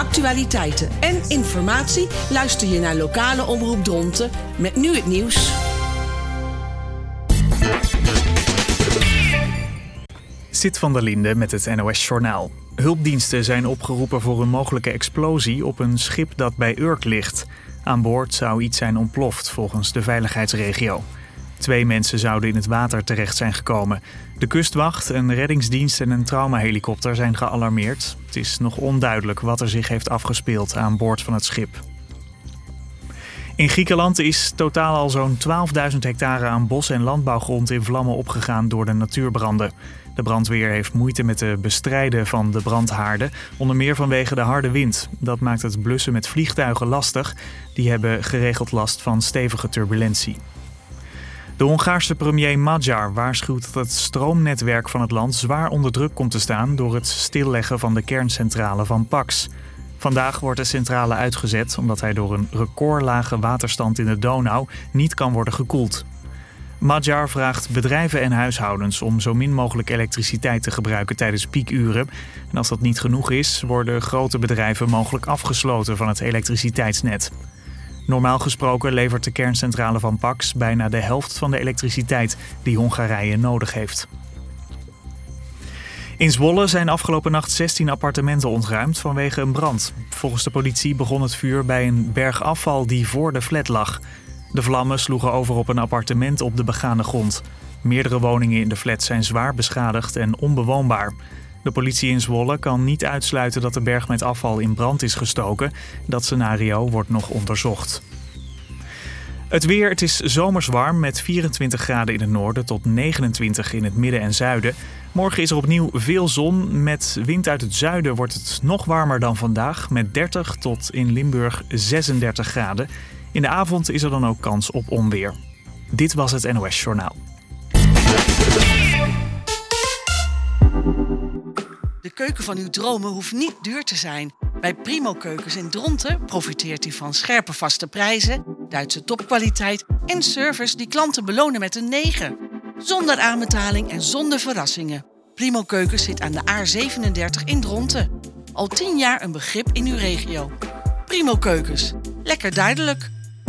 actualiteiten en informatie luister je naar lokale omroep Dronten met nu het nieuws. Sid van der Linde met het NOS-journaal. Hulpdiensten zijn opgeroepen voor een mogelijke explosie op een schip dat bij Urk ligt. Aan boord zou iets zijn ontploft, volgens de veiligheidsregio. 2 mensen zouden in het water terecht zijn gekomen. De kustwacht, een reddingsdienst en een traumahelikopter zijn gealarmeerd. Het is nog onduidelijk wat er zich heeft afgespeeld aan boord van het schip. In Griekenland is totaal al zo'n 12.000 hectare aan bos- en landbouwgrond in vlammen opgegaan door de natuurbranden. De brandweer heeft moeite met het bestrijden van de brandhaarden, onder meer vanwege de harde wind. Dat maakt het blussen met vliegtuigen lastig. Die hebben geregeld last van stevige turbulentie. De Hongaarse premier Magyar waarschuwt dat het stroomnetwerk van het land zwaar onder druk komt te staan door het stilleggen van de kerncentrale van Pax. Vandaag wordt de centrale uitgezet omdat hij door een recordlage waterstand in de Donau niet kan worden gekoeld. Magyar vraagt bedrijven en huishoudens om zo min mogelijk elektriciteit te gebruiken tijdens piekuren. En als dat niet genoeg is, worden grote bedrijven mogelijk afgesloten van het elektriciteitsnet. Normaal gesproken levert de kerncentrale van Pax bijna de helft van de elektriciteit die Hongarije nodig heeft. In Zwolle zijn afgelopen nacht 16 appartementen ontruimd vanwege een brand. Volgens de politie begon het vuur bij een berg afval die voor de flat lag. De vlammen sloegen over op een appartement op de begane grond. Meerdere woningen in de flat zijn zwaar beschadigd en onbewoonbaar. De politie in Zwolle kan niet uitsluiten dat de berg met afval in brand is gestoken. Dat scenario wordt nog onderzocht. Het weer, het is zomers warm met 24 graden in het noorden tot 29 in het midden en zuiden. Morgen is er opnieuw veel zon. Met wind uit het zuiden wordt het nog warmer dan vandaag met 30 tot in Limburg 36 graden. In de avond is er dan ook kans op onweer. Dit was het NOS Journaal. De keuken van uw dromen hoeft niet duur te zijn. Bij Primo Keukens in Dronten profiteert u van scherpe vaste prijzen, Duitse topkwaliteit en service die klanten belonen met een 9. Zonder aanbetaling en zonder verrassingen. Primo Keukens zit aan de A37 in Dronten. Al 10 jaar een begrip in uw regio. Primo Keukens. Lekker duidelijk.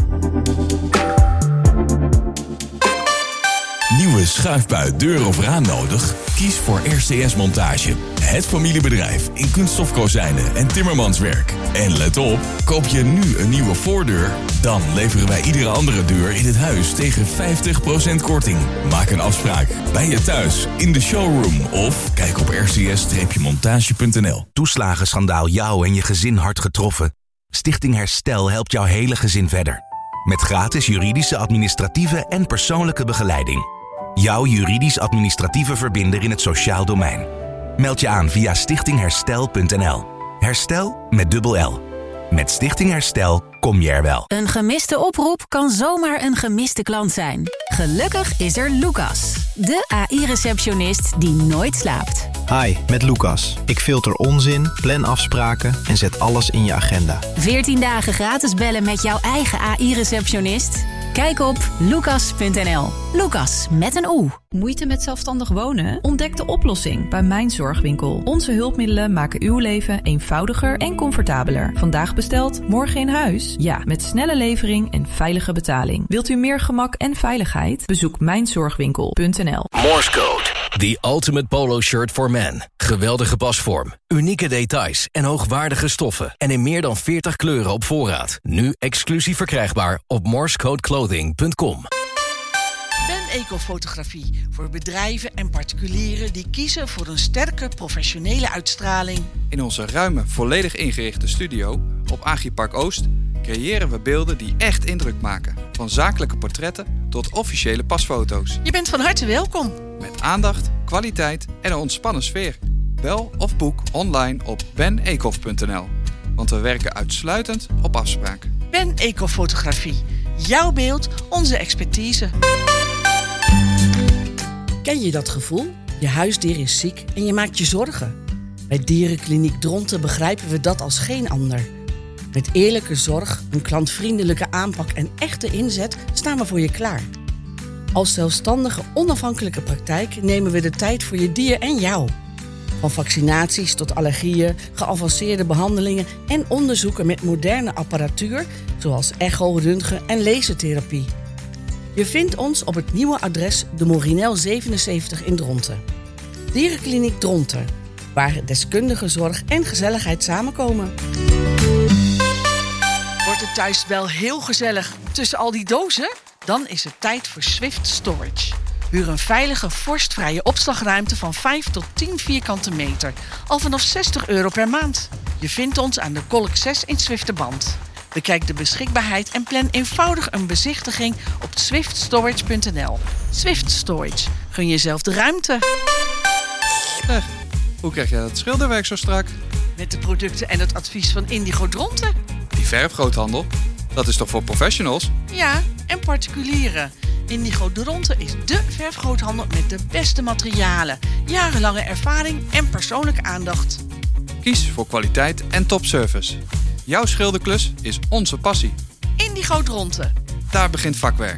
Nieuwe schuifbui, deur of raam nodig? Kies voor RCS Montage. Het familiebedrijf in kunststofkozijnen en timmermanswerk. En let op, koop je nu een nieuwe voordeur, dan leveren wij iedere andere deur in het huis tegen 50% korting. Maak een afspraak bij je thuis, in de showroom of kijk op rcs-montage.nl. Toeslagenschandaal jou en je gezin hard getroffen? Stichting Herstel helpt jouw hele gezin verder. Met gratis juridische, administratieve en persoonlijke begeleiding. Jouw juridisch-administratieve verbinder in het sociaal domein. Meld je aan via stichtingherstel.nl. Herstel met dubbel L. Met Stichting Herstel kom je er wel. Een gemiste oproep kan zomaar een gemiste klant zijn. Gelukkig is er Lucas, de AI-receptionist die nooit slaapt. Hi, met Lucas. Ik filter onzin, plan afspraken en zet alles in je agenda. 14 dagen gratis bellen met jouw eigen AI-receptionist? Kijk op lucas.nl. Lucas met een O. Moeite met zelfstandig wonen? Ontdek de oplossing bij Mijn Zorgwinkel. Onze hulpmiddelen maken uw leven eenvoudiger en comfortabeler. Vandaag besteld, morgen in huis? Ja, met snelle levering en veilige betaling. Wilt u meer gemak en veiligheid? Bezoek mijnzorgwinkel.nl. Morse Code, the ultimate polo shirt for men. Geweldige pasvorm, unieke details en hoogwaardige stoffen. En in meer dan 40 kleuren op voorraad. Nu exclusief verkrijgbaar op morsecodeclothing.com. Ben Ecofotografie voor bedrijven en particulieren die kiezen voor een sterke professionele uitstraling. In onze ruime, volledig ingerichte studio op Agripark Oost creëren we beelden die echt indruk maken. Van zakelijke portretten tot officiële pasfoto's. Je bent van harte welkom. Met aandacht, kwaliteit en een ontspannen sfeer. Bel of boek online op benecof.nl. Want we werken uitsluitend op afspraak. Ben Ecofotografie. Jouw beeld, onze expertise. Ken je dat gevoel? Je huisdier is ziek en je maakt je zorgen. Bij Dierenkliniek Dronten begrijpen we dat als geen ander. Met eerlijke zorg, een klantvriendelijke aanpak en echte inzet staan we voor je klaar. Als zelfstandige, onafhankelijke praktijk nemen we de tijd voor je dier en jou. Van vaccinaties tot allergieën, geavanceerde behandelingen en onderzoeken met moderne apparatuur, zoals echo, röntgen en lasertherapie. Je vindt ons op het nieuwe adres de Morinel 77 in Dronten. Dierenkliniek Dronten, waar deskundige zorg en gezelligheid samenkomen. Wordt het thuis wel heel gezellig tussen al die dozen? Dan is het tijd voor Swift Storage. Huur een veilige, vorstvrije opslagruimte van 5 tot 10 vierkante meter. Al vanaf €60 per maand. Je vindt ons aan de Kolk 6 in Zwifterband. Bekijk de beschikbaarheid en plan eenvoudig een bezichtiging op swiftstorage.nl. Swift Storage. Gun jezelf de ruimte. Hoe krijg jij dat schilderwerk zo strak? Met de producten en het advies van Indigo Dronten. Die verfgroothandel, dat is toch voor professionals? Ja, en particulieren. Indigo Dronten is dé verfgroothandel met de beste materialen, jarenlange ervaring en persoonlijke aandacht. Kies voor kwaliteit en topservice. Jouw schilderklus is onze passie. Indigo Dronten. Daar begint vakwerk.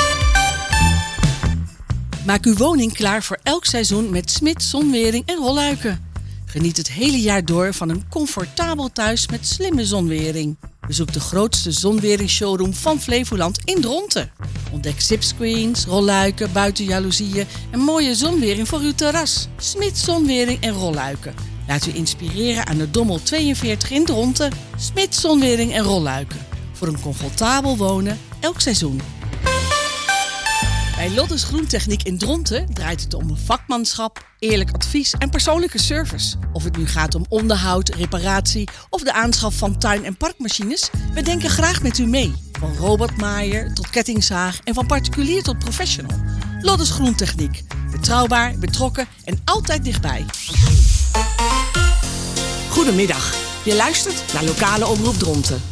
Maak uw woning klaar voor elk seizoen met Smit zonwering en rolluiken. Geniet het hele jaar door van een comfortabel thuis met slimme zonwering. Bezoek de grootste zonweringsshowroom van Flevoland in Dronten. Ontdek zipscreens, rolluiken, buitenjaloezieën en mooie zonwering voor uw terras. Smit zonwering en rolluiken. Laat u inspireren aan de Dommel 42 in Dronten. Smit zonwering en rolluiken. Voor een comfortabel wonen elk seizoen. Bij Lottes Groentechniek in Dronten draait het om vakmanschap, eerlijk advies en persoonlijke service. Of het nu gaat om onderhoud, reparatie of de aanschaf van tuin- en parkmachines, we denken graag met u mee. Van robotmaaier tot kettingzaag en van particulier tot professional. Lottes Groentechniek. Betrouwbaar, betrokken en altijd dichtbij. Goedemiddag. Je luistert naar Lokale Omroep Dronten.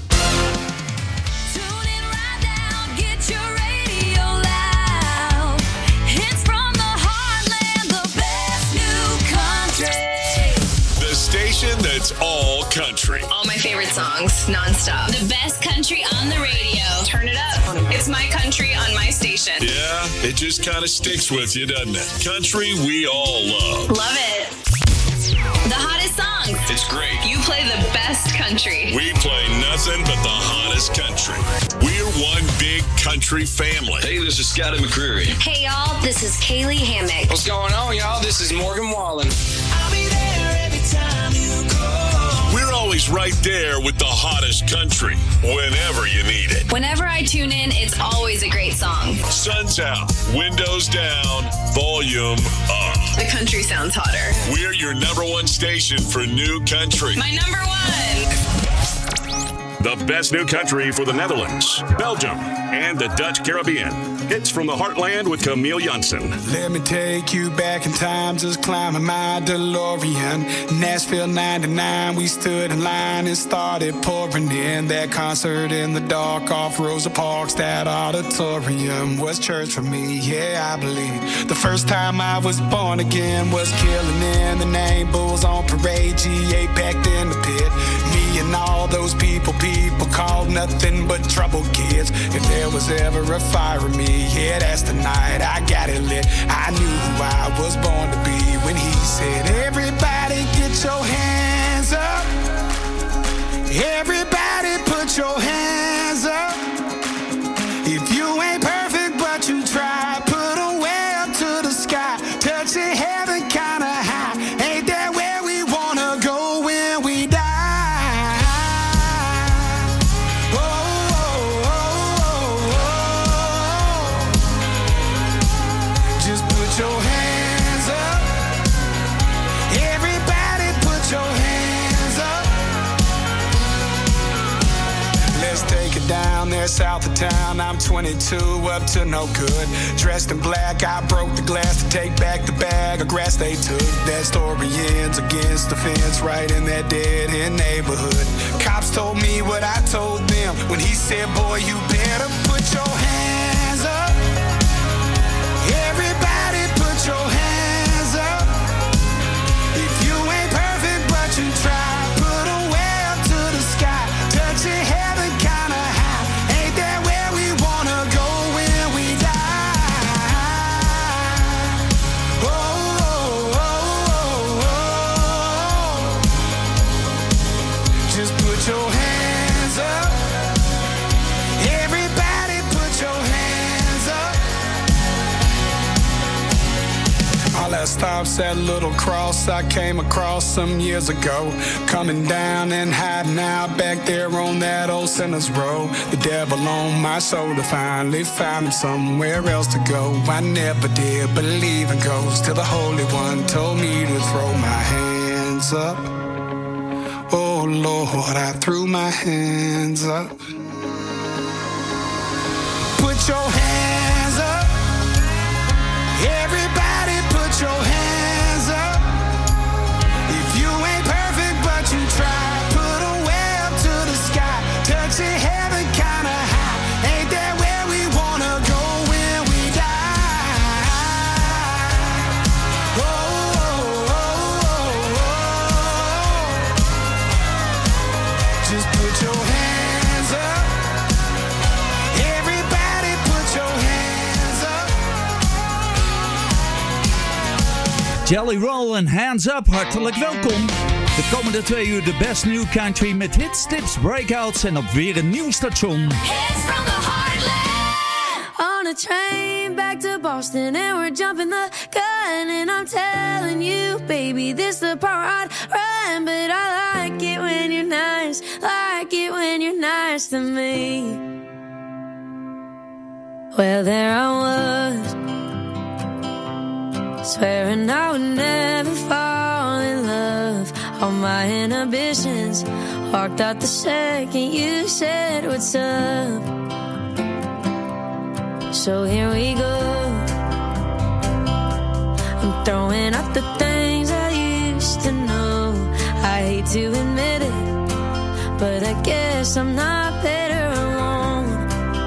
That's all country. All my favorite songs, nonstop. The best country on the radio. Turn it up. It's my country on my station. Yeah, it just kind of sticks with you, doesn't it? Country we all love. Love it. The hottest songs. It's great. You play the best country. We play nothing but the hottest country. We're one big country family. Hey, this is Scotty McCreery. Hey, y'all, this is Kaylee Hammack. What's going on, y'all? This is Morgan Wallen. I'll be there every time you call. We're always right there with the hottest country, whenever you need it. Whenever I tune in, it's always a great song. Sun's out, windows down, volume up. The country sounds hotter. We're your #1 station for new country. My #1. The best new country for the Netherlands, Belgium, and the Dutch Caribbean. Hits from the heartland with Camille Janssen. Let me take you back in time, just climbing my DeLorean. Nashville 99, we stood in line and started pouring in. That concert in the dark off Rosa Parks, that auditorium was church for me, yeah, I believe. The first time I was born again was killing in the name Bulls on Parade, GA packed in the pit. Me and all those people called nothing but trouble kids. If there was ever a fire in me, yeah, that's the night I got it lit. I knew who I was born to be when he said, everybody get your hands up. Everybody put your hands up. If you ain't perfect but you try, put them way up to the sky. Touch the heaven kinda high. Ain't that where we wanna go when we die? Your hands up. Everybody put your hands up. Let's take it down there south of town. I'm 22, up to no good. Dressed in black, I broke the glass to take back the bag of grass they took. That story ends against the fence right in that dead-end neighborhood. Cops told me what I told them when he said, boy, you better put your hands up. Everybody put your hands up. If you ain't perfect but you try, put them way up to the sky. Touch your heaven kinda high. Ain't that where we wanna go when we die? Oh, oh, oh, oh, oh. rest stops at Little Cross I came across some years ago. Coming down and hiding out back there on that old Sinners Row. The devil on my shoulder finally found him somewhere else to go. I never did believe in ghosts till the Holy One told me to throw my hands up. Oh Lord, I threw my hands up. Put your hands up. Everybody put your hands up. If you ain't perfect but you try, put them way up to the sky. Touching heaven kinda high. Ain't that where we wanna go when we die? Oh, oh, oh, oh. Just put your hands up. Everybody put your hands up. Jelly Roll en Hands Up, hartelijk welkom. De komende 2 uur de best new country met hits, tips, breakouts en op weer een nieuw station. Hits from the heartland. On a train back to Boston and we're jumping the gun and I'm telling you, baby, this the part I'd run, but I like it when you're nice, like it when you're nice to me. Well, there I was, swearing I would never fall in love. All my inhibitions walked out the second you said what's up. So here we go. I'm throwing out the things I used to know. I hate to admit it, but I guess I'm not better alone.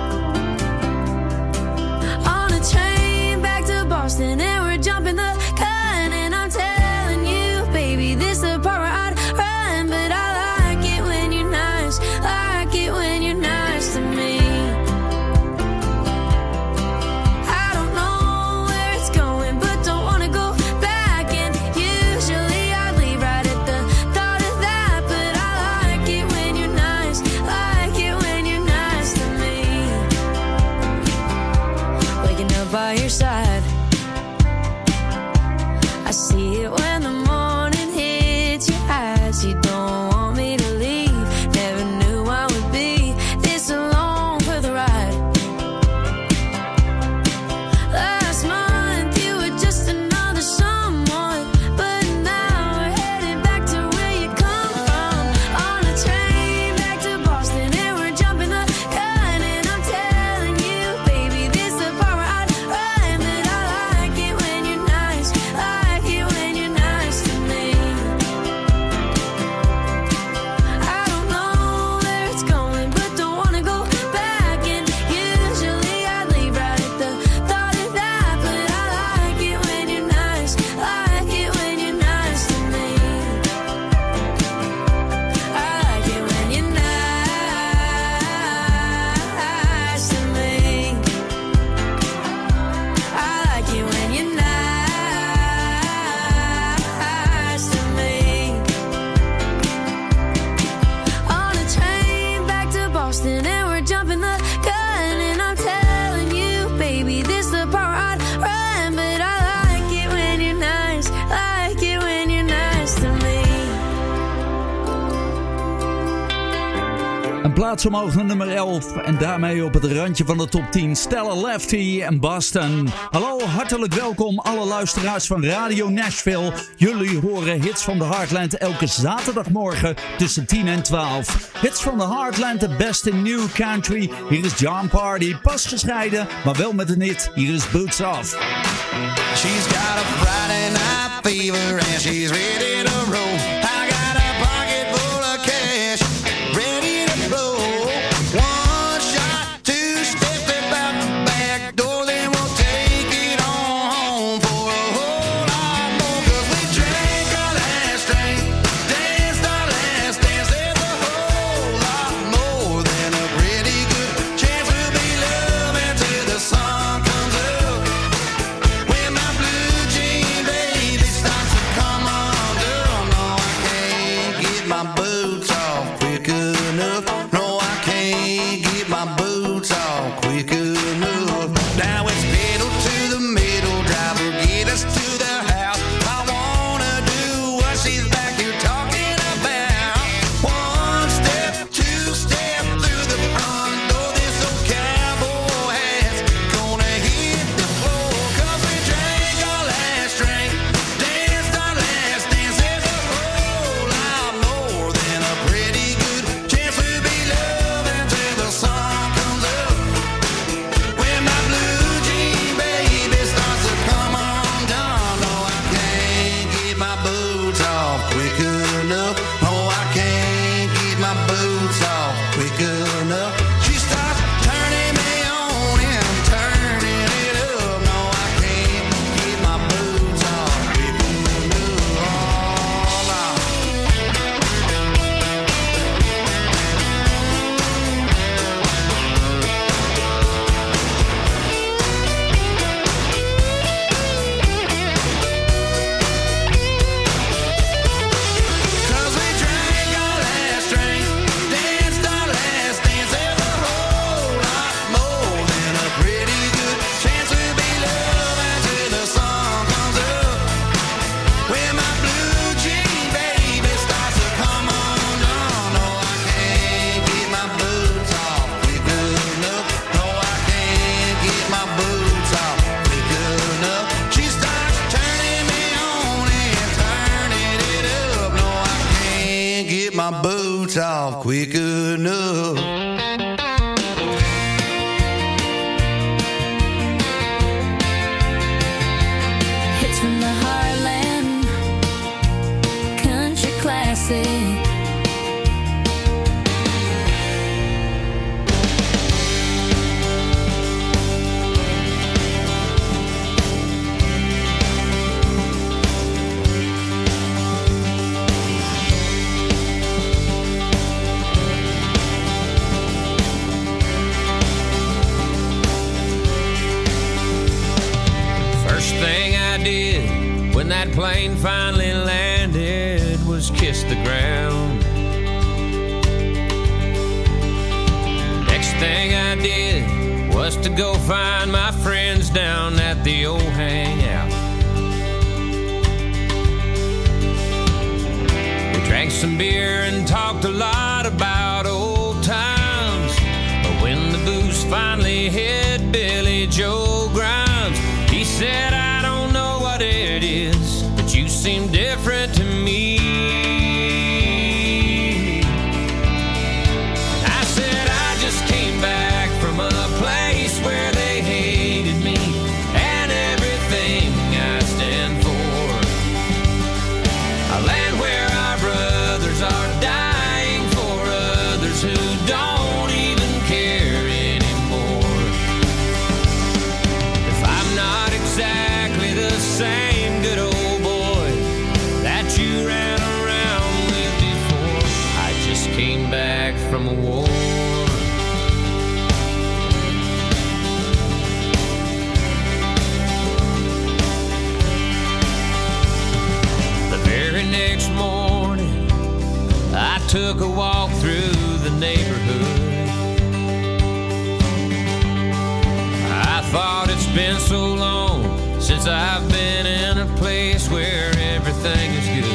On a train back to Boston and we're jumping the gun and I'm telling you, baby, this the part where I'd run, but I like it when you're nice, like it when you're nice to me. I don't know where it's going, but don't wanna go back, and usually I leave right at the thought of that, but I like it when you're nice, like it when you're nice to me. Waking up by your side, I see it when the morning hits your eyes. You don't want me to leave. Never knew I would be this alone for the ride. Last month you were just another someone, but now we're headed back to where you come from. On a train back to Boston and we're jumping the gun and I'm telling you, baby, this the part where I'd run, but I like it when you're nice, like it when you're nice to me. I don't know where it's going, but don't wanna go back, and usually I leave right at the thought of that, but I like it when you're nice, like it when you're nice to me. I like it when you're nice to me. I like it when you're nice to me. On a train back to Boston and we're jumping the gun and I'm telling you, baby, this the part I'd run, but I like it when you're nice, like it when you're nice to me. Een plaats omhoog naar nummer 11 en daarmee op het randje van de top 10. Stella Lefty en Boston. Hallo, hartelijk welkom alle luisteraars van Radio Nashville. Jullie horen Hits van de Heartland elke zaterdagmorgen tussen 10 en 12. Hits van de Heartland, de best in new country. Hier is John Party, pas gescheiden, maar wel met een hit. Hier is Boots Off. She's got a Friday night fever and she's ready to roll. I got a pocket full of cash, ready to blow. One shot, two steps about the back door, then we'll take it on home for a whole lot more. 'Cause we drank our last drink, danced our last dance. There's a whole lot more than a pretty good chance we'll be loving till the sun comes up. When my blue jean baby starts to come undone. boots off quick enough. She starts turning me on and turning it up. No, I can't keep my boots off quick enough. Oh, no. Cause we drank our last drink, danced our last dance. There's a whole lot more than a pretty good chance to be loved until the sun comes up. When my blue jean baby starts to come undone. No, I can't get my boots off quick enough. No, I can't get my boots off quick enough. She starts turning me on and turning it up. No, I can't get my boots off quick enough. Hits from the heartland, country classic. First thing I did when that plane finally landed was kiss the ground. Next thing I did was to go find my friends down at the old hangout. We drank some beer and talked a lot about old times. But when the booze finally hit Billy Joe Grimes, he said, I don't know what it is, but you seem different to me. I said, I just came back from a place where they hated me and everything I stand for. A land where our brothers are dying for others who don't even care anymore. If I'm not exactly the same good old boy that you ran around with before, I just came back from a war. The very next morning, I took a walk through the neighborhood. I thought it's been so long since I've been in a place where everything is good.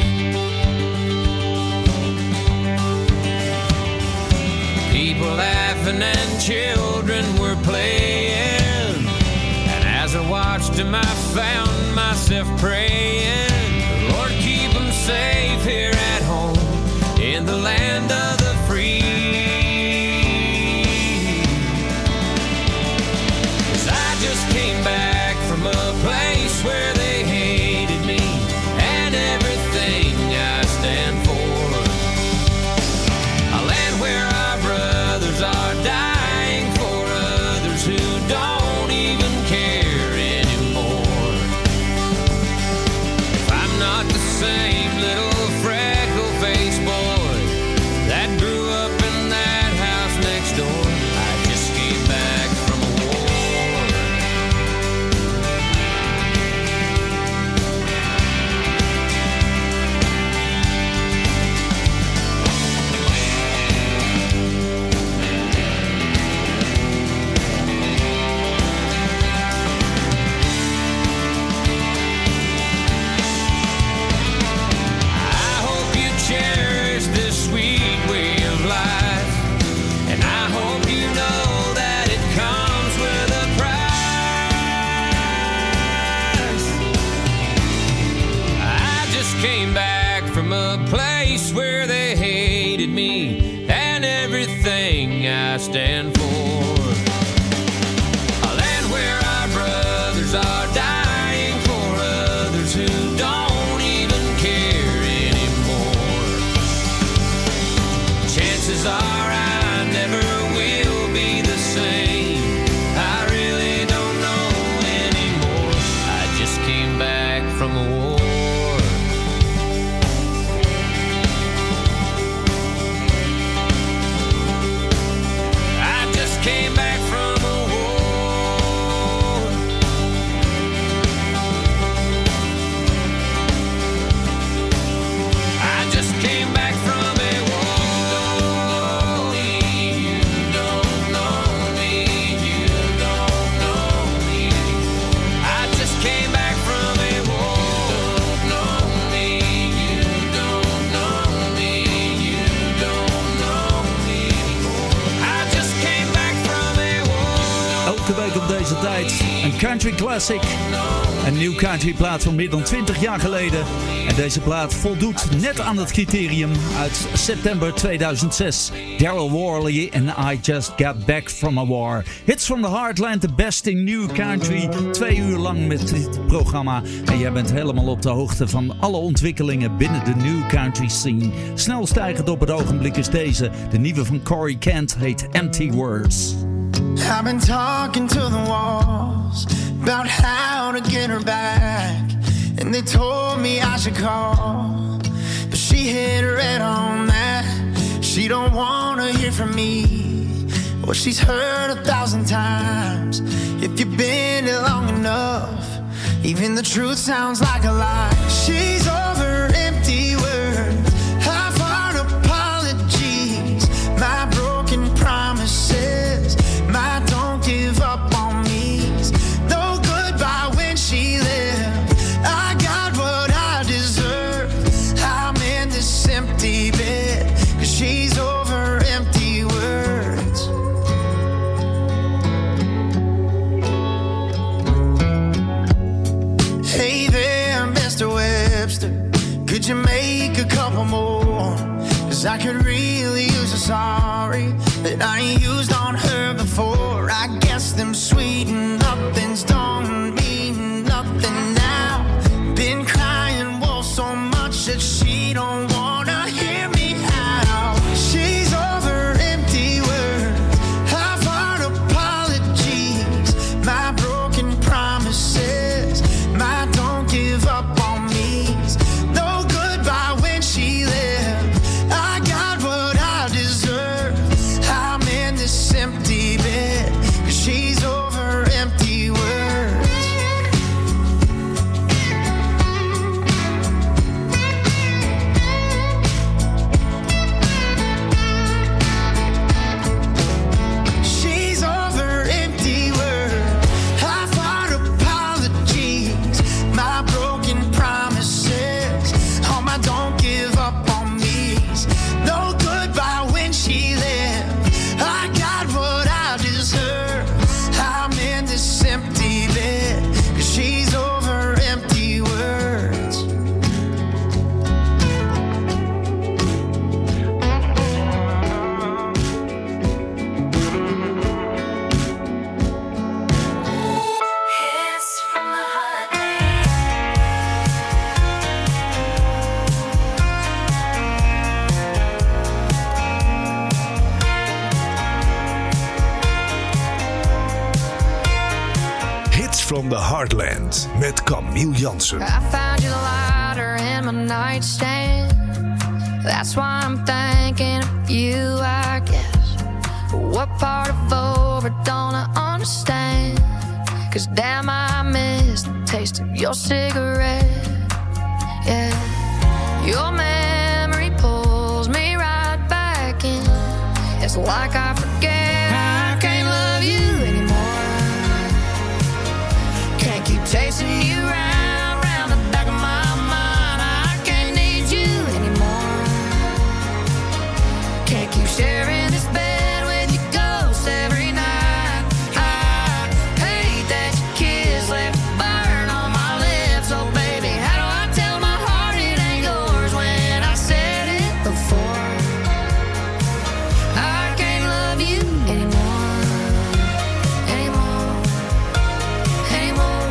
People laughing and children were playing, and as I watched them I found myself praying, Lord, keep them safe here at home in the land of the free. 'Cause I just came back from a place where they hated me and everything I stand for. A land where our brothers are dying for others who don't even care anymore. If I'm not the same little freckle-faced boy that grew up in that house next door, I just came back from a war. I hope you cherish this sweet way of life, and I hope you know that it comes with a price. I just came back from a place where they hated me and everything I stand for. A land where our brothers are dying for others who don't even care anymore. Chances are deze tijd. Een country classic. Een nieuw country plaat van meer dan 20 jaar geleden. En deze plaat voldoet net aan het criterium uit september 2006. Daryl Worley en I Just Got Back From A War. Hits from the Heartland, the best in new country. 2 uur lang met dit programma. En jij bent helemaal op de hoogte van alle ontwikkelingen binnen de new country scene. Snel stijgend op het ogenblik is deze. De nieuwe van Corey Kent heet Empty Words. I've been talking to the walls about how to get her back, and they told me I should call, but she hit red on that. She don't wanna hear from me what she's heard 1,000 times. If you've been here long enough, even the truth sounds like a lie. She's over empty words, half-hearted apologies, my broken promises, my don't give up on me's no goodbye when she left. I got what I deserve, I'm in this empty bed, 'cause she's over empty words. Hey there, Mr. Webster, could you make a couple more? 'Cause I could really use a sorry that I ain't used on her before. I guess them sweet nothings don't mean nothing now. Been crying wolf so much that she don't wanna hear me out. She's over empty words, half-hearted apologies, my broken promises, my don't give up on me's no goodbye when she left. I got what I deserve, I'm in this empty bed, 'cause she's over empty words. She's over empty words, half-hearted apologies, my broken promises, all my don't give up on me's no goodbye when she left. I got what I deserve, I'm in this empty bed, 'cause she's over empty words. Hits from the Heartland met Camille Jansen. I found your lighter in my nightstand. That's why I'm thinking of you, I guess. What part of over don't I understand? 'Cause damn, I miss the taste of your cigarette. Yeah, your memory pulls me right back in. It's like I forget I can't love you anymore. Can't keep chasing you round, round the back of my mind. I can't need you anymore. Can't keep sharing this bed with your ghost every night. I hate that your kiss left a burn on my lips. Oh baby, how do I tell my heart it ain't yours when I said it before? I can't love you anymore, anymore, anymore.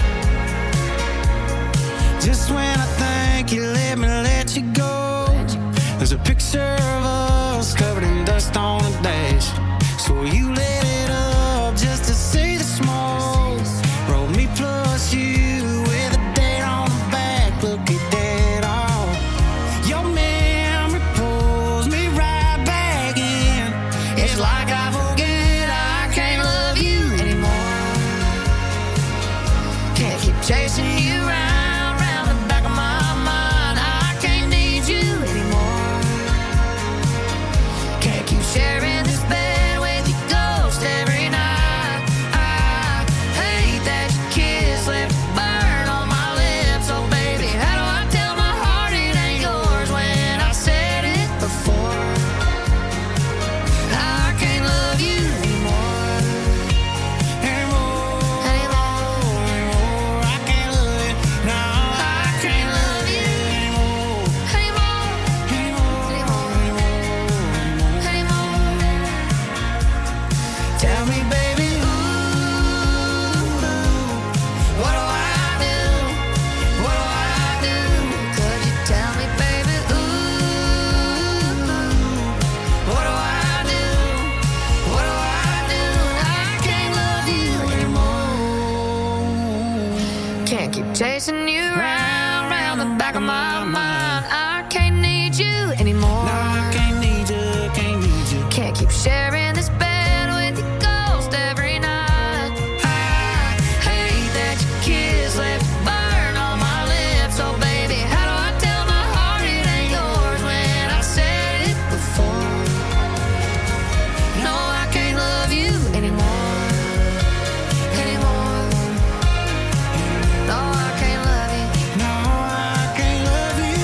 Just when I think you let you go, there's a picture of us covered in dust on the dash. So you lit it up just to see the smoke. Roll me plus you with a date on the back. Look at that all. Your memory pulls me right back in. It's like I forget I can't love you anymore. Can't keep chasing you round, round the back of my mind. I can't need you anymore. Can't keep sharing this bed with your ghost every night. I hate that your kiss left a burn on my lips. Oh baby, how do I tell my heart it ain't yours when I said it before? I can't chasing you round the back of my mind. I can't need you anymore. No, I can't need you, can't need you. Can't keep sharing this bed with your ghost every night. I hate that your kiss left a burn on my lips. Oh baby, how do I tell my heart it ain't yours when I said it before? No, I can't love you anymore. Anymore. No, I can't love you. No, I can't love you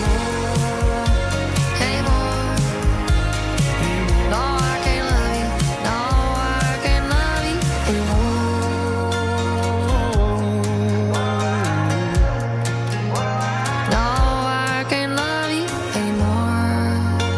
anymore. No, I can't love you. No, I can't love you anymore. No, I can't love you anymore.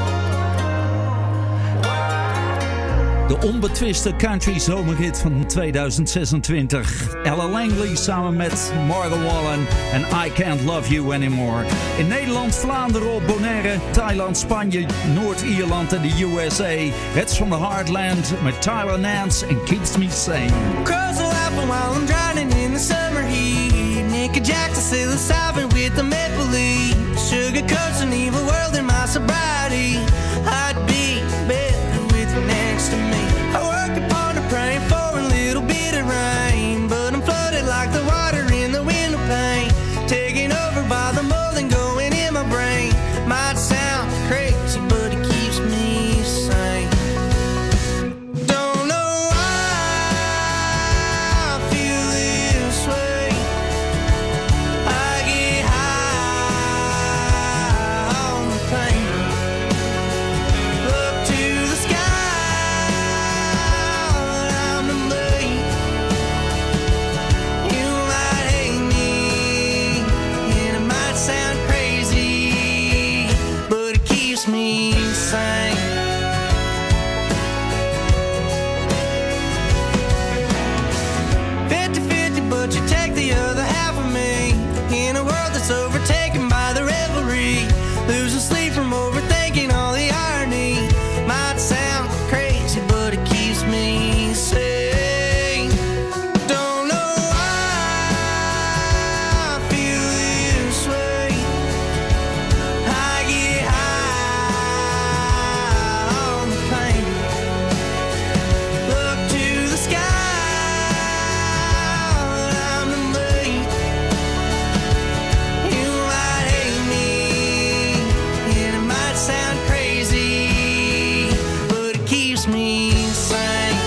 De onbetwiste country zomerhit van 2026. Ella Langley samen met Margot Wallen en I Can't Love You Anymore. In Nederland, Vlaanderen, op Bonaire, Thailand, Spanje, Noord-Ierland en de USA. Hits from the Heartland met Tyler Nance en Keeps Me Sane. Crows are laughing while I'm drowning in the summer heat. Nicky Jackson psilocybin with the maple leaf. Sugar coats an evil world in my sobriety. I'd be better with you next to me. I work upon a praying for a little bit of rain, but I'm flooded like the water in the window pane. Taken over by the mold and going in my brain. Might sound crazy, but it keeps me sane. Don't know why I feel this way. I get high on the pain. Look to the sky, I'm in late. You might hate me, and it might sound crazy, but it keeps me sane. 50-50, but you take the other half of me. In a world that's overtaken by the revelry, losing sleep from overthinking all the irony. Might sound crazy, but it keeps me sane. Don't know why I feel this way. I get high on the plane. Look to the sky, I'm in late. You might hate me, and it might sound crazy, but it keeps me sane.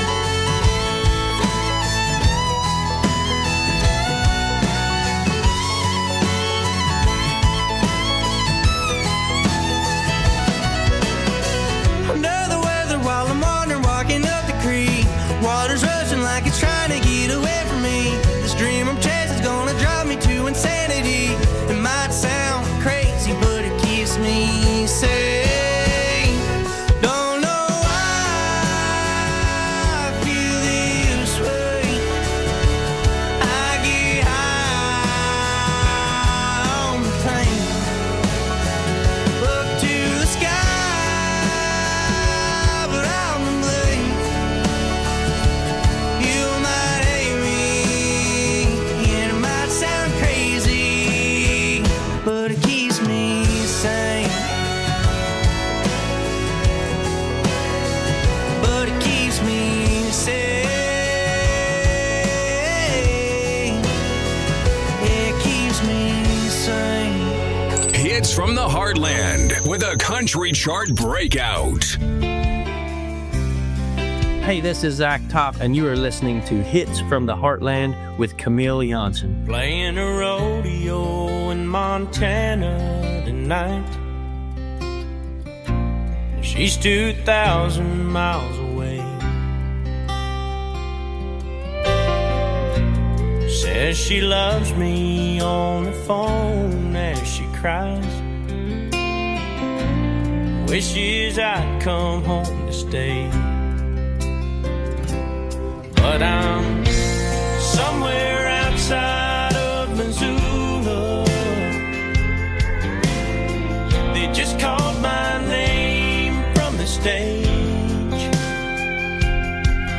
Under the weather while I'm wandering, walking up the creek. Water's rushing like it's trying to get away from me. This dream I'm chasing is gonna drive me to insanity. It might sound crazy, but it keeps me sane. Don't know why I feel this way. I get high on the plane. Look to the sky, but I'm late. You might hate me, and it might sound crazy, but it keeps me sane. But it keeps me sane. It keeps me sane. Hits from the Heartland with a country chart breakout. Hey, this is Zach Top, and you are listening to Hits from the Heartland with Camille Janssen. Playing a rodeo in Montana tonight. She's 2,000 miles away. Says she loves me on the phone as she cries. Wishes I'd come home to stay. But I'm somewhere outside of Missoula. They just called my name from the stage.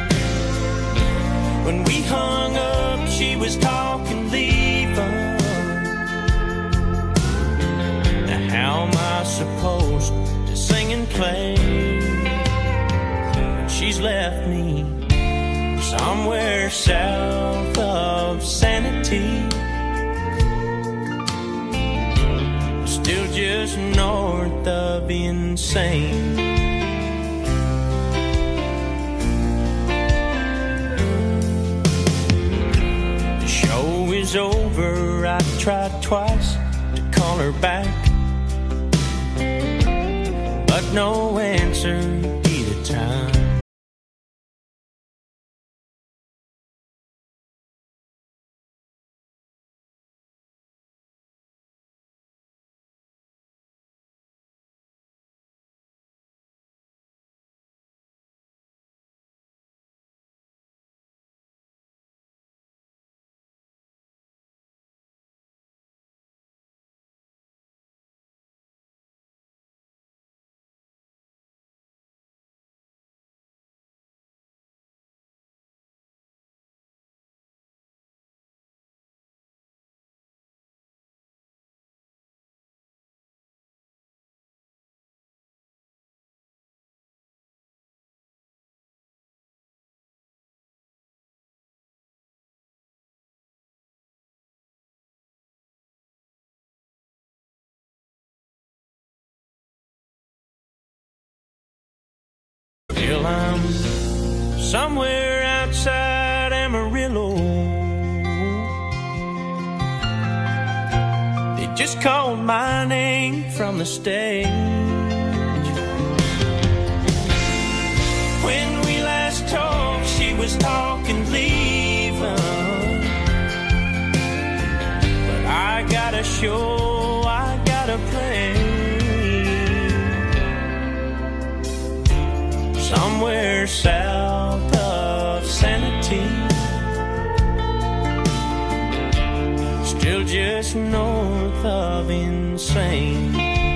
When we hung up, she was talking leave us. post to sing and play. But she's left me somewhere south of sanity, still just north of insane. The show is over, I tried twice to call her back, but no answer either time. Till I'm somewhere outside Amarillo. They just called my name from the stage. When we last talked, she was talking leaving, but I got a show, I got a play. Somewhere south of sanity, still just north of insane.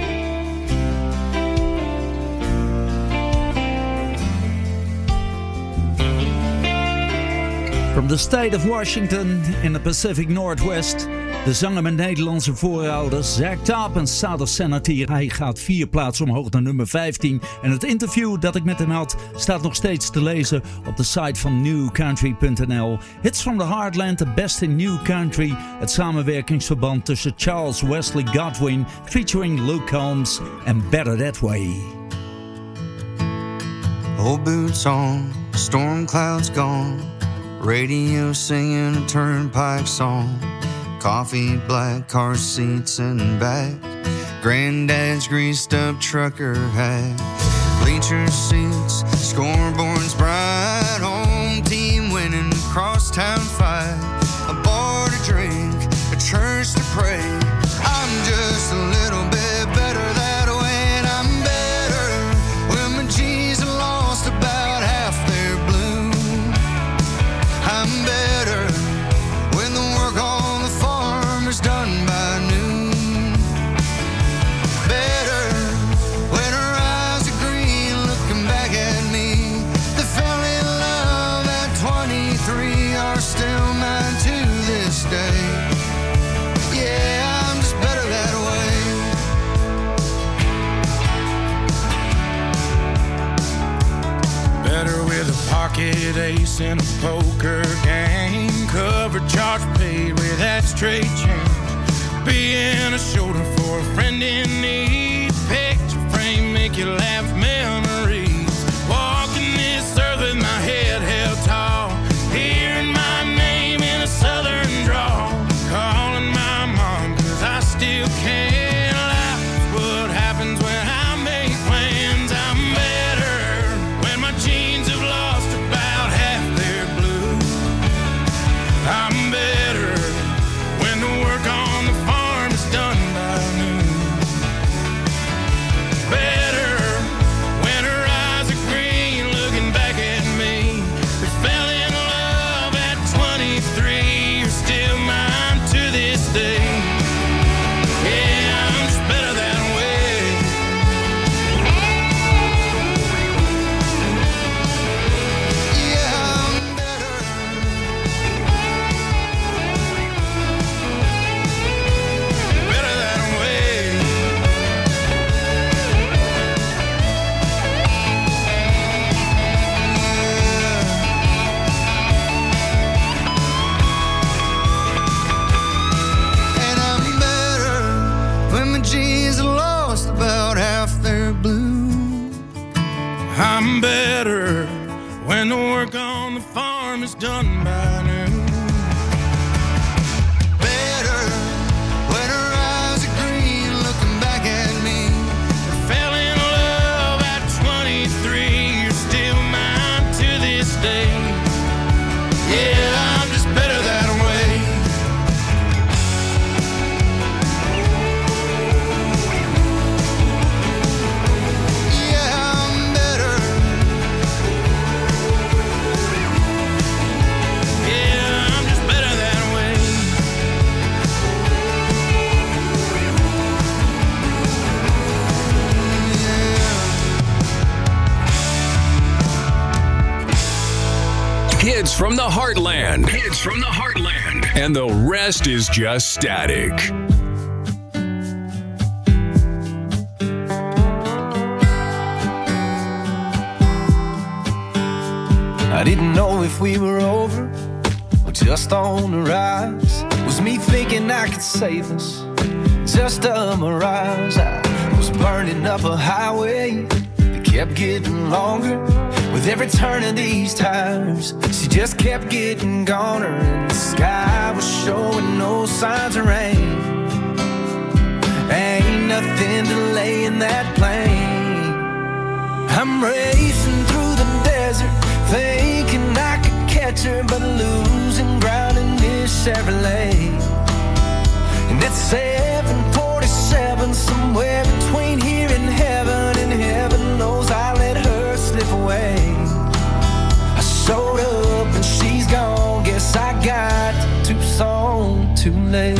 From the state of Washington in the Pacific Northwest. De zanger met Nederlandse voorouders, Zack Top en South of Sanity. Hij gaat 4 plaatsen omhoog naar nummer 15. En het interview dat ik met hem had staat nog steeds te lezen op de site van newcountry.nl. Hits from the Heartland, the best in new country. Het samenwerkingsverband tussen Charles Wesley Godwin featuring Luke Combs en Better That Way. Old boots on, storm clouds gone, radio singing a turnpike song. Coffee, black car seats and bags, granddad's greased up trucker hat, bleacher seats, scoreboards bright, home team winning, crosstown fight, a bar to drink, a church to pray. I'm just a little bit better that way, and I'm better when my G's have lost about half their blue. I'm better when the work on the farm is done by noon. Better when her eyes are green looking back at me. They fell in love at 23 are still mine to this day. Yeah, I'm just better that way. Better with a pocket ace in a poker game. Cover charge paid with that straight change. Being a shoulder for a friend in need. Picture frame make you laugh, memories. Walking this earth with my head held tall. Hearing my name in a southern drawl. Calling my mom cause I still can't laugh. What happens when I make plans? I'm better when my jeans have lost about half their blue. I'm better when the work on the farm is done by noon. Better when her eyes are green looking back at me. We fell in love at 23, you're still mine to this day. Yeah, I'm just better that way. better when the work on the farm is done by noon. Better when her eyes are green looking back at me. I fell in love at 23. You're still mine to this day. Yeah, I'm just better that way. Yeah, I'm better. Yeah, I'm just better that way. Hits from the Heartland. Hits from the Heartland. And the rest is just static. I didn't know if we were over or just on the rise. Was me thinking I could save us just a mirage? I was burning up a highway that kept getting longer with every turn of these tires. She just kept getting goner, and the sky was showing no signs of rain. Ain't nothing delaying that plane. I'm racing through the desert, thinking I could catch her, but losing ground in this Chevrolet. And it's 747, somewhere between here and heaven knows I let her slip away. I showed up and she's gone, guess I got to Tucson too late.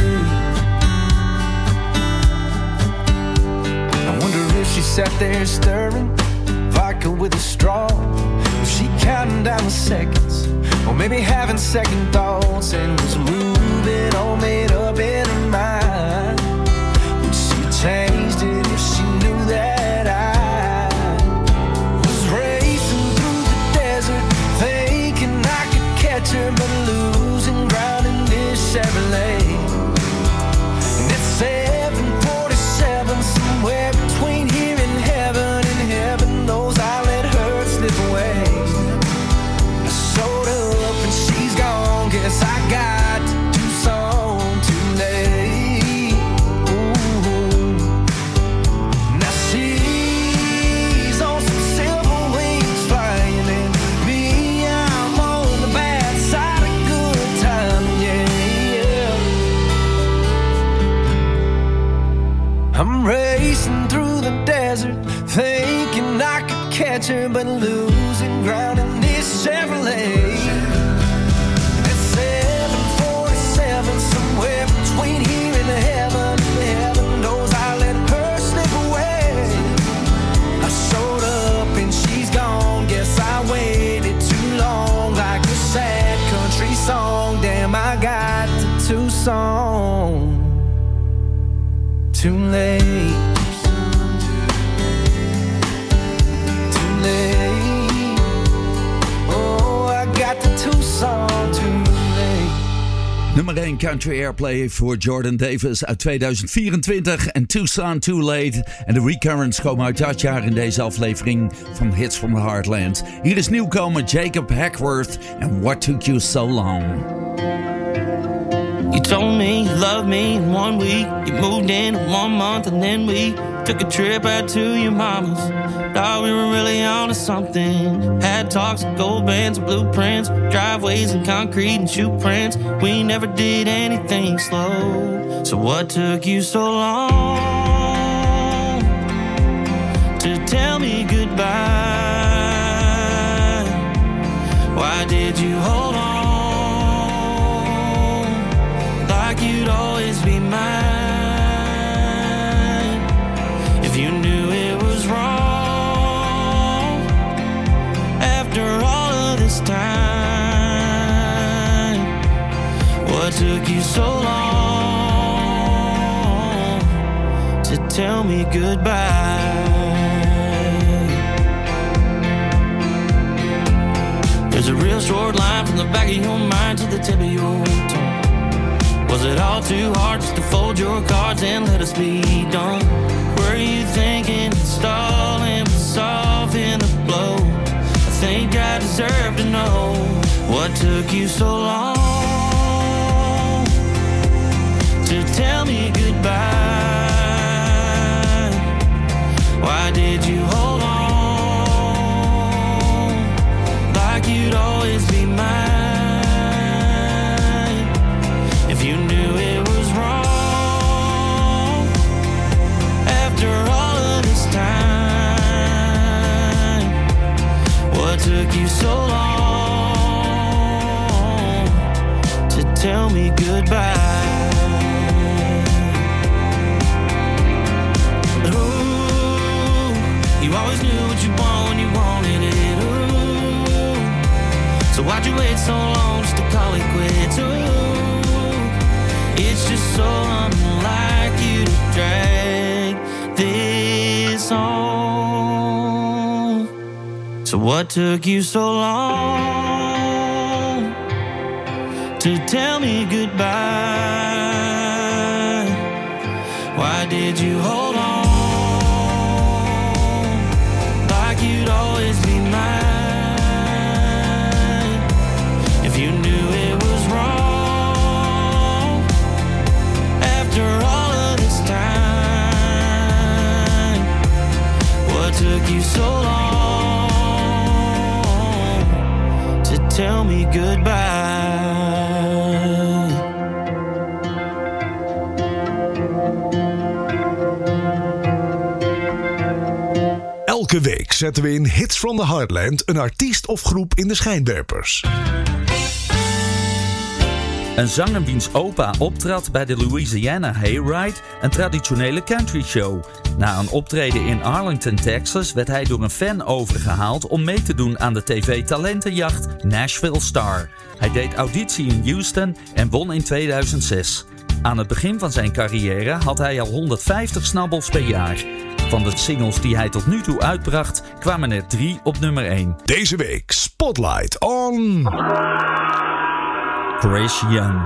I wonder if she sat there stirring vodka with a straw. Was she counting down the seconds, or maybe having second thoughts, and was moving all made up in her mind? Would she have changed it if she knew that I was racing through the desert, thinking I could catch her, but losing ground in this Chevrolet? And it's 747, somewhere between here and heaven knows I let her slip away. I showed up and she's gone, guess I got to Tucson too late. Ooh. Now she's on some silver wings flying, and me, I'm on the bad side of good time, yeah. I'm racing through the desert, thinking I could catch her, but losing ground in this Chevrolet. It's 747, somewhere between here and heaven knows I let her slip away. I showed up and she's gone, guess I waited too long, like a sad country song. Damn, I got to Tucson too late. Nummer 1 Country Airplay voor Jordan Davis uit 2024 en Tucson Too Late. En de Recurrents komen uit dat jaar in deze aflevering van Hits from the Heartland. Hier is nieuwkomer Jacob Hackworth en What Took You So Long. You told me you loved me in 1 week. You moved in 1 month and then we took a trip out to your mama's. Thought we were really onto something. Had talks of gold bands and blueprints, driveways and concrete and shoe prints. We never did anything slow. So what took you so long to tell me goodbye? Why did you hold on like you'd always be mine? If you knew it was wrong after all of this time, what took you so long to tell me goodbye? There's a real short line from the back of your mind to the tip of your tongue. Was it all too hard just to fold your cards and let us be done? Were you thinking stalling would soften the blow? deserve to know what took you so long to tell me goodbye. Why did you hold on like you'd always be mine? If you knew it was wrong after all of this time, what took you so long to tell me goodbye? You always knew what you want when you wanted it, ooh. So why'd you wait so long just to call it quits, ooh. It's just so unlike you to drag this on. So what took you so long to tell me goodbye? Why did you hold on you'd always be mine? If you knew it was wrong after all of this time, what took you so long to tell me goodbye? Elke week zetten we in Hits from the Heartland een artiest of groep in de schijnwerpers. Een zanger wiens opa optrad bij de Louisiana Hayride, een traditionele country show. Na een optreden in Arlington, Texas, werd hij door een fan overgehaald om mee te doen aan de tv-talentenjacht Nashville Star. Hij deed auditie in Houston en won in 2006. Aan het begin van zijn carrière had hij al 150 snabbels per jaar. Van de singles die hij tot nu toe uitbracht, kwamen er 3 op nummer 1. Deze week Spotlight on Chris Young.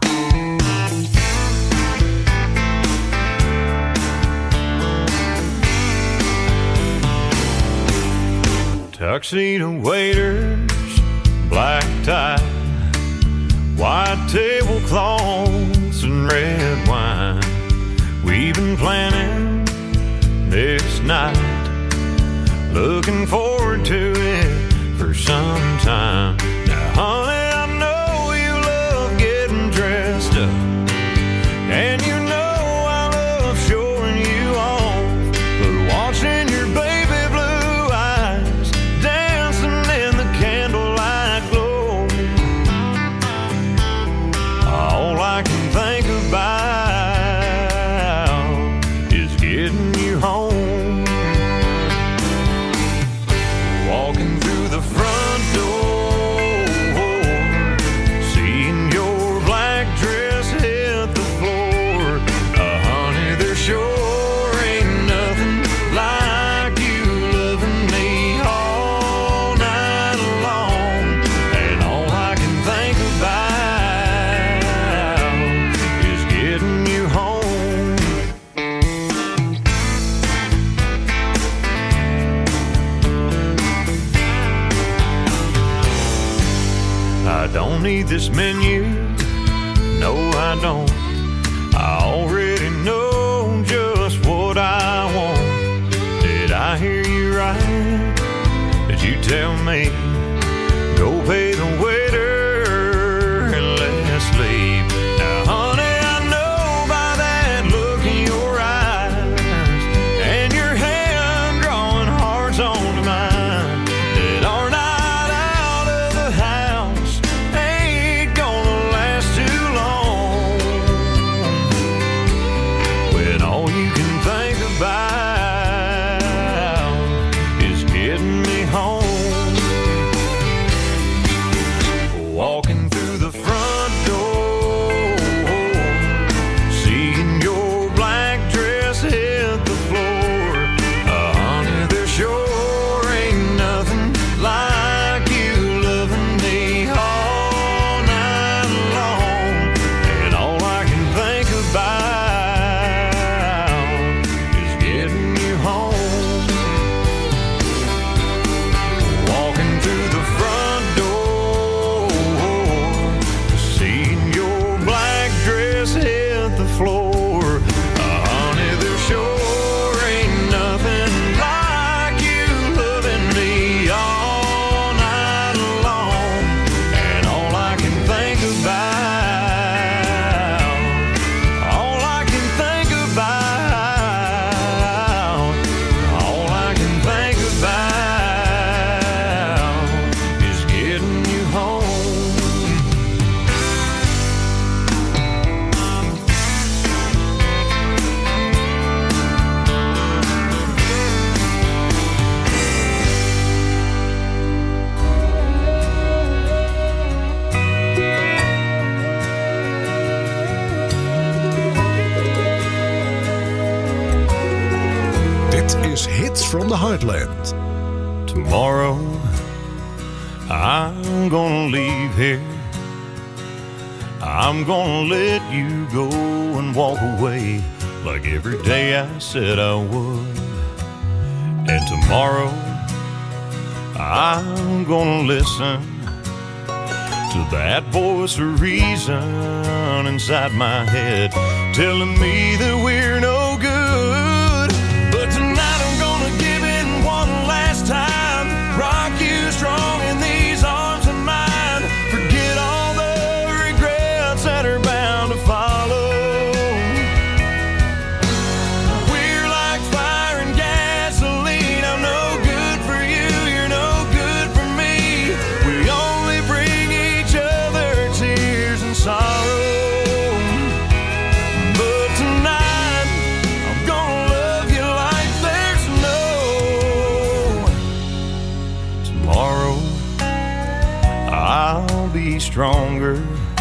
Tuxedo waiters, black tie, white tablecloths and red wine. We've been planning this night, looking forward to it for some time. Now, honey, I know you love getting dressed up, and you know I love showing you off, but watching your baby blue eyes dancing in the candlelight glow, all I can think about is getting you home. Walking through the front door, seeing your black dress hit the floor. Honey, there sure ain't nothing like you loving me all night long. And all I can think about is getting you home. I don't need this menu, no I don't. I already know just what I want. Did I hear you right? Did you tell me, go pay the waiter and let's leave? Now honey, I know by that look in your eyes and your hand drawing hearts onto mine, that our night out of the house ain't gonna last too long, when all you can think about is getting me home. from the Heartland. Tomorrow, I'm gonna leave here. I'm gonna let you go and walk away like every day I said I would. And tomorrow, I'm gonna listen to that voice of reason inside my head telling me that we're no good. But tonight I'm gonna give in one last time, rock you strong in these arms of mine, forget all the regrets that are bound to follow. We're like fire and gasoline, I'm no good for you, you're no good for me. We only bring each other tears and sorrow. But tonight I'm gonna love you like there's no tomorrow. I'll be stronger.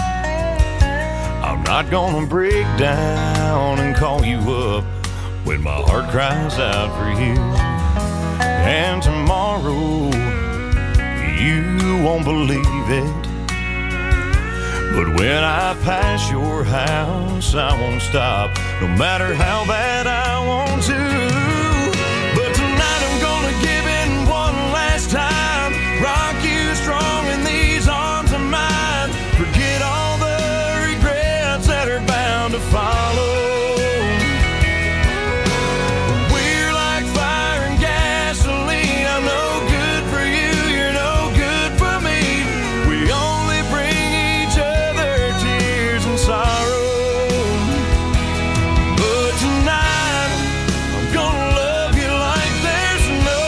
I'm not gonna break down and call you up when my heart cries out for you. And tomorrow, you won't believe it, but when I pass your house, I won't stop, no matter how bad I want to. But tonight I'm gonna give in one last time, rock you strong in these arms of mine, forget all the regrets that are bound to follow. We're like fire and gasoline, I'm no good for you, you're no good for me. We only bring each other tears and sorrow. But tonight I'm gonna love you like there's no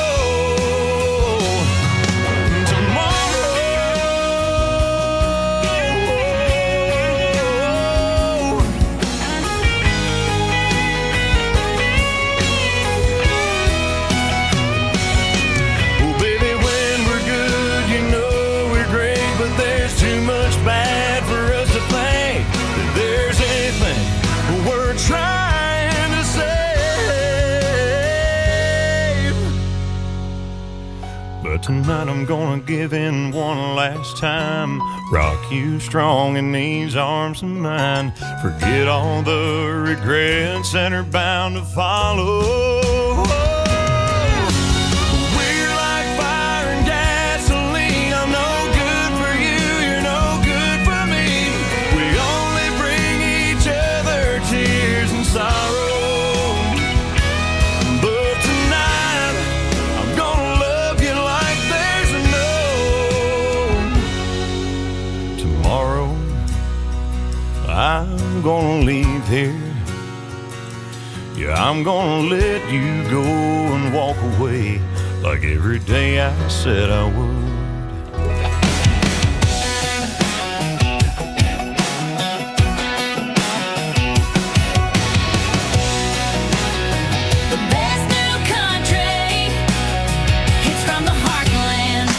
tomorrow. Oh baby, when we're good, you know we're great, but there's too much bad for us to think that there's anything we're trying to save. But tonight I'm gonna give in one last time, rock you strong in these arms of mine, forget all the regrets that are bound to follow. We're like fire and gasoline, I'm no good for you, you're no good for me. We only bring each other tears and sorrow. But tonight I'm gonna love you like there's no tomorrow. I'm gonna leave here. Yeah, I'm gonna let you go and walk away like every day I said I would. The best new country, it's from the Heartland.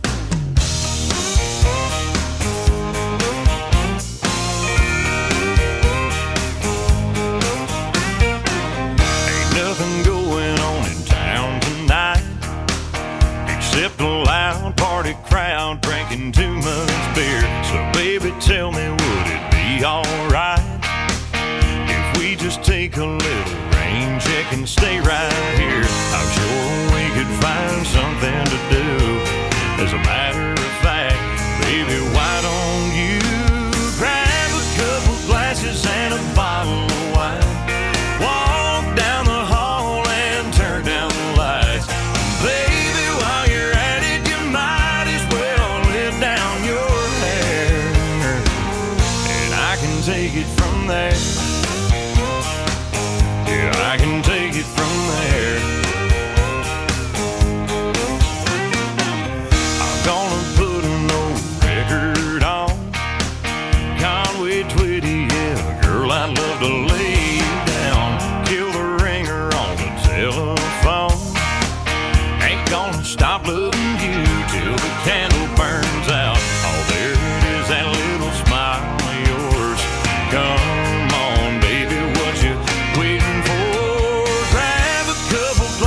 Ain't nothing going on in town tonight except a loud party crowd drinking too much beer. So baby, tell me, would it be alright if we just take a little rain check and stay right here? I'm sure we could find something to do. As a matter of fact, baby, why don't you grab a couple glasses and a bottle of wine, walk down the hall and turn down the lights. Baby, while you're at it, you might as well let down your hair, and I can take it from there. Yeah, I can take it from there. I'm gonna put an old record on, Conway Twitty, yeah, girl, I'd love to lay you down, kill the ringer on the telephone. Ain't gonna stop loving you till the candle burns out. Oh, there it is, that little smile of yours. Come on, baby, what you waiting for? Grab a couple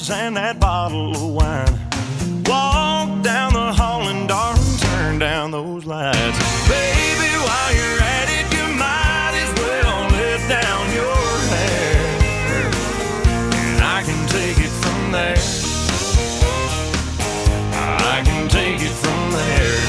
clothes and that bottle of wine. Walk down the hall and darling, turn down those lights. Baby, while you're at it, you might as well let down your hair, and I can take it from there. I can take it from there.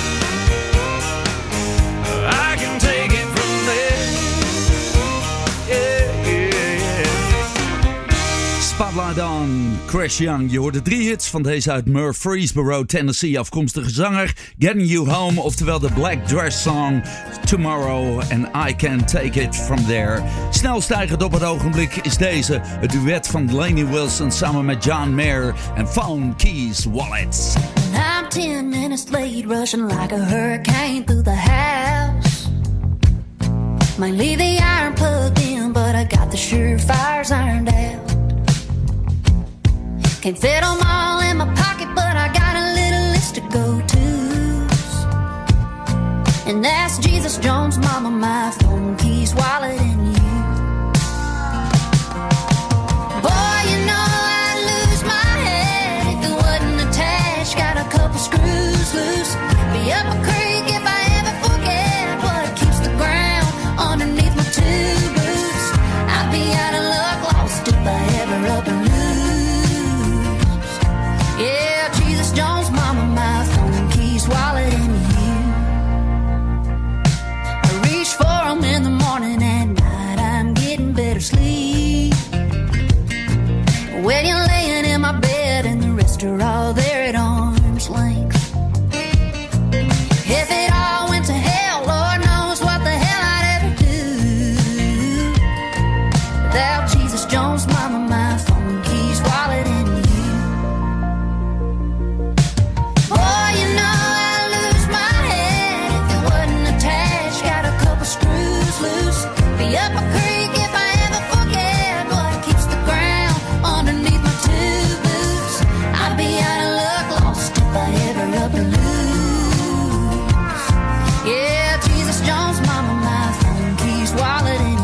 I can take it from there. Yeah, yeah, yeah. Spotlight on Chris Young. Je hoorde 3 hits van deze uit Murfreesboro, Tennessee. Afkomstige zanger, Getting You Home, oftewel de Black Dress Song, Tomorrow and I Can Take It From There. Snel stijgend op het ogenblik is deze, het duet van Delaney Wilson samen met John Mayer en Phone Keys Wallets. I'm 10 minutes late, rushing like a hurricane through the house. Might leave the iron plugged in, but I got the surefires ironed out. Can't fit them all in my pocket, but I got a little list of go-tos. And that's Jesus Jones, Mama, my phone, keys, wallet, and you. Boy, you know I'd lose my head if it wasn't attached. Got a couple screws loose. Be up a creek if I ever forget what keeps the ground underneath my 2 boots. I'd be out of luck, lost if I ever up and lose. Yeah, Jesus Jones, Mama, my phone, keys, wallet, and you. I reach for them in the morning, at night I'm getting better sleep. When you're laying in my bed and the rest are all there at arm's length. If it all went to hell, Lord knows what the hell I'd ever do without Jesus Jones, Mama, my phone, keys, wallet, and you. Boy, you know I'd lose my head if it wasn't attached. Got a couple screws loose. Be up a creek if I ever forget what keeps the ground underneath my 2 boots. I'd be out of luck, lost if I ever up and lose. Yeah, Jesus Jones, Mama, my phone, keys, wallet, and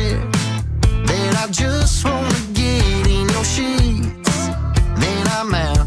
just wanna get in your sheets. Then I'm out